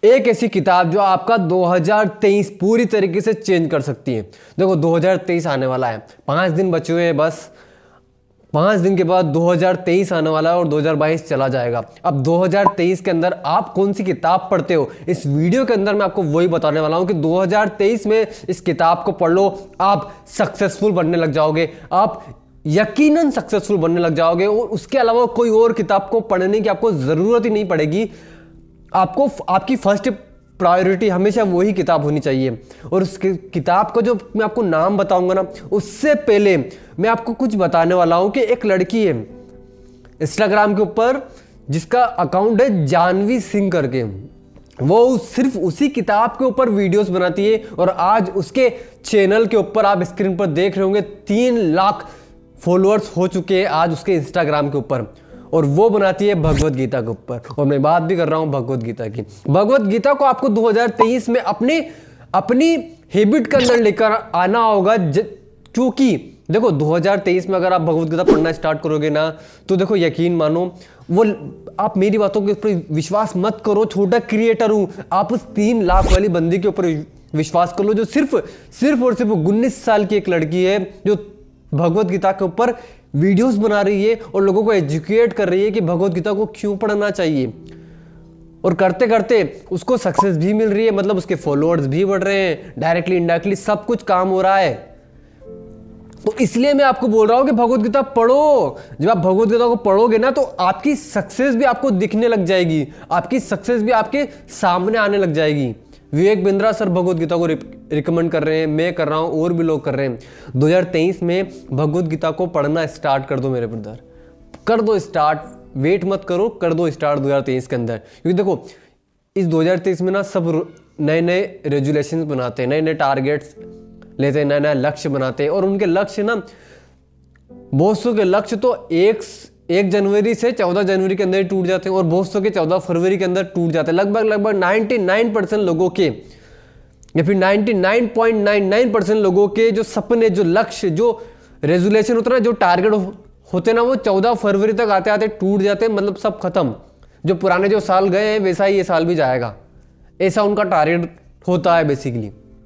एक ऐसी किताब जो आपका 2023 पूरी तरीके से चेंज कर सकती है। देखो 2023 आने वाला है, 5 दिन बचे हुए हैं बस। 5 दिन के बाद 2023 आने वाला है और 2022 चला जाएगा। अब 2023 के अंदर आप कौन सी किताब पढ़ते हो, इस वीडियो के अंदर मैं आपको वही बताने वाला हूं कि 2023 में इस किताब को पढ़ लो, आप सक्सेसफुल बनने लग जाओगे, आप यकीनन सक्सेसफुल बनने लग जाओगे। और उसके अलावा कोई और किताब को पढ़ने की आपको जरूरत ही नहीं पड़ेगी। आपको आपकी फर्स्ट प्रायोरिटी हमेशा वही किताब होनी चाहिए। और उस किताब का जो मैं आपको नाम बताऊंगा ना, उससे पहले मैं आपको कुछ बताने वाला हूं कि एक लड़की है इंस्टाग्राम के ऊपर जिसका अकाउंट है जानवी सिंह करके। वो सिर्फ उसी किताब के ऊपर वीडियोस बनाती है और आज उसके चैनल के ऊपर आप स्क्रीन पर देख रहे होंगे 3 लाख फॉलोअर्स हो चुके हैं आज उसके इंस्टाग्राम के ऊपर। और वो बनाती है भगवत गीता के ऊपर। और मैं बात भी कर रहा हूं भगवत गीता की। भगवत गीता को आपको 2023 में अपनी हैबिट के अंदर लेकर आना होगा, क्योंकि देखो 2023 में अगर आप भगवत गीता पढ़ना स्टार्ट करोगे ना, तो देखो यकीन मानो, वो आप मेरी बातों के ऊपर विश्वास मत करो, छोटा क्रिएटर हूं, आप उस 3 लाख वाली बंदी के ऊपर विश्वास कर लो जो सिर्फ और सिर्फ 19 साल की एक लड़की है जो भगवत गीता के ऊपर वीडियोस बना रही है और लोगों को एजुकेट कर रही है कि भगवत गीता को क्यों पढ़ना चाहिए। और करते करते उसको सक्सेस भी मिल रही है, मतलब उसके फॉलोअर्स भी बढ़ रहे हैं, डायरेक्टली इनडायरेक्टली सब कुछ काम हो रहा है। तो इसलिए मैं आपको बोल रहा हूं कि भगवत गीता पढ़ो। जब आप भगवत गीता को पढ़ोगे ना, तो आपकी सक्सेस भी आपको दिखने लग जाएगी, आपकी सक्सेस भी आपके सामने आने लग जाएगी। विवेक बिंद्रा सर भगवत गीता को रिकमेंड कर रहे हैं, मैं कर रहा हूं और भी लोग कर रहे हैं। 2023 में भगवत गीता को पढ़ना स्टार्ट कर दो मेरे ब्रदर, कर दो स्टार्ट, वेट मत करो, कर दो स्टार्ट 2023 के अंदर। क्योंकि देखो इस 2023 में ना सब नए नए रेजुलेशंस बनाते हैं, नए नए टारगेट्स लेते हैं, नए नए लक्ष्य बनाते हैं। और उनके लक्ष्य ना, बहुत सौ के लक्ष्य तो 1 जनवरी से 14 जनवरी के अंदर ही टूट जाते हैं और बहुत सौ के 14 फरवरी के अंदर टूट जाते हैं। लगभग 99% लोगों के, या फिर 99.99% लोगों के जो सपने, जो लक्ष्य, जो रेजुलेशन होता है ना, जो टारगेट होते हैं ना, वो 14 फरवरी तक आते आते टूट जाते हैं। मतलब सब खत्म। जो पुराने जो साल गए हैं वैसा ही ये साल भी जाएगा, ऐसा उनका टारगेट होता है बेसिकली।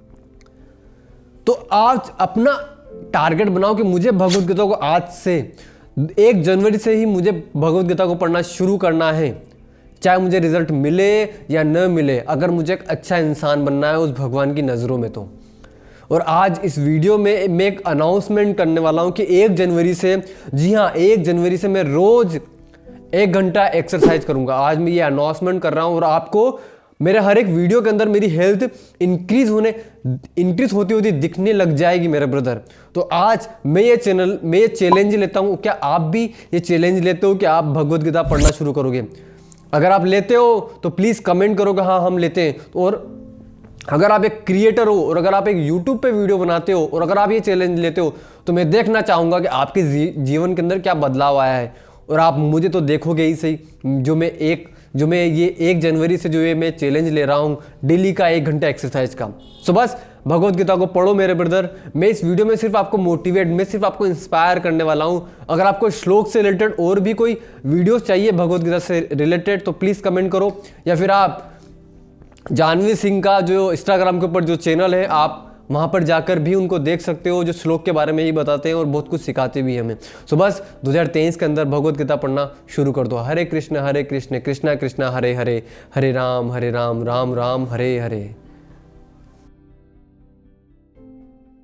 तो आज अपना टारगेट बनाओ कि मुझे भगवत गीता को आज से 1 जनवरी से ही मुझे भगवत गीता को पढ़ना शुरू करना है, चाहे मुझे रिजल्ट मिले या न मिले, अगर मुझे एक अच्छा इंसान बनना है उस भगवान की नज़रों में तो। और आज इस वीडियो में मैं एक अनाउंसमेंट करने वाला हूं कि 1 जनवरी से, जी हाँ 1 जनवरी से मैं रोज 1 घंटा एक्सरसाइज करूंगा। आज मैं ये अनाउंसमेंट कर रहा हूं और आपको मेरे हर एक वीडियो के अंदर मेरी हेल्थ इंक्रीज होती होती दिखने लग जाएगी मेरे ब्रदर। तो आज मैं ये चैलेंज लेता हूं। क्या आप भी ये चैलेंज लेते हो कि आप भगवत गीता पढ़ना शुरू करोगे? अगर आप लेते हो तो प्लीज कमेंट करो कि हाँ हम लेते हैं। और अगर आप एक क्रिएटर हो और अगर आप एक यूट्यूब पे वीडियो बनाते हो और अगर आप ये चैलेंज लेते हो, तो मैं देखना चाहूंगा कि आपके जीवन के अंदर क्या बदलाव आया है। और आप मुझे तो देखोगे ही सही, जो मैं ये 1 जनवरी से जो ये मैं चैलेंज ले रहा हूँ डेली का 1 घंटा एक्सरसाइज का। सो बस भगवत गीता को पढ़ो मेरे ब्रदर। मैं इस वीडियो में सिर्फ आपको मैं सिर्फ आपको इंस्पायर करने वाला हूँ। अगर आपको श्लोक से रिलेटेड और भी कोई वीडियोस चाहिए भगवत गीता से रिलेटेड, तो प्लीज़ कमेंट करो। या फिर आप जानवी सिंह का जो इंस्टाग्राम के ऊपर जो चैनल है, आप वहाँ पर जाकर भी उनको देख सकते हो, जो श्लोक के बारे में ही बताते हैं और बहुत कुछ सिखाते भी हमें। सो बस 2023 के अंदर भगवत गीता पढ़ना शुरू कर दो। हरे कृष्ण कृष्णा कृष्णा हरे हरे, हरे राम राम राम हरे हरे।